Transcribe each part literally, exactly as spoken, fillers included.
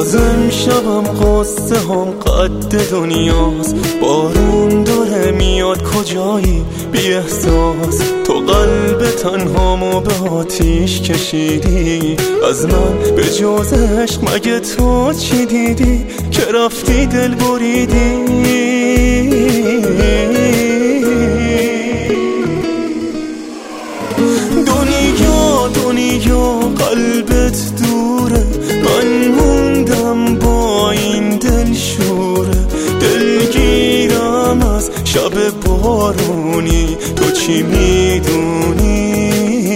باز امشبم قصه هم قد دنیاست. بارون داره میاد کجایی بی احساس، تو قلب تنهامو به آتیش کشیدی. از من به جز عشق مگه تو چی دیدی که رفتی دل بریدی؟ دنیا دنیا قلبت دوره، من موندم با این دل شوره. دلگیرم از شب بارونی، تو چی میدونی؟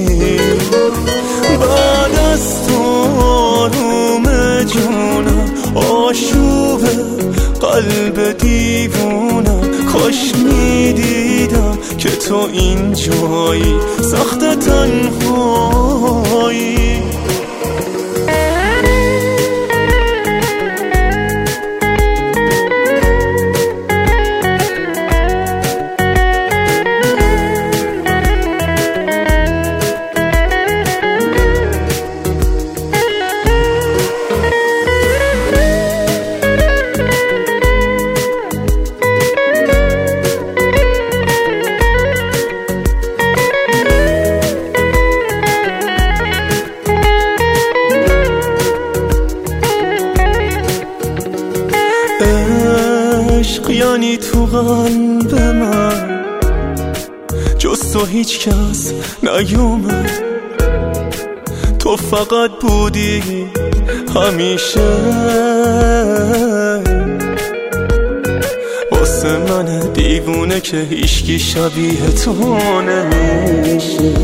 بعد از تو آروم جونم، آشوب قلب دیوونم. کاش میدیدم که تو اینجایی، سخت تنهایی. عشق یعنی تو قلب من جز تو هیچ کس نیومد. تو فقط بودی همیشه، واسه من دیوونه که هیچکی شبیه تو نمیشه.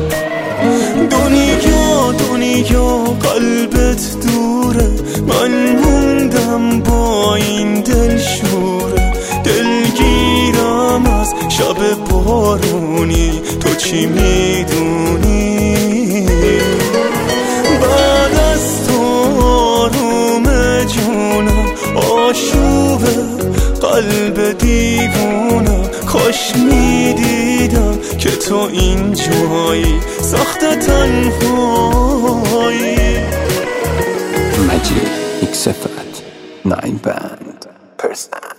دنیا دنیا قلبت دوره، من موندم با این دل شوره. دلگیرم از شب بارونی، تو چی میدونی؟ بعد از تو آروم جونم، آشوب قلب دیوونم. کاش میدیدم که تو اینجایی، سخت تنهایی. مجید ایکس افت ناین بند پرسن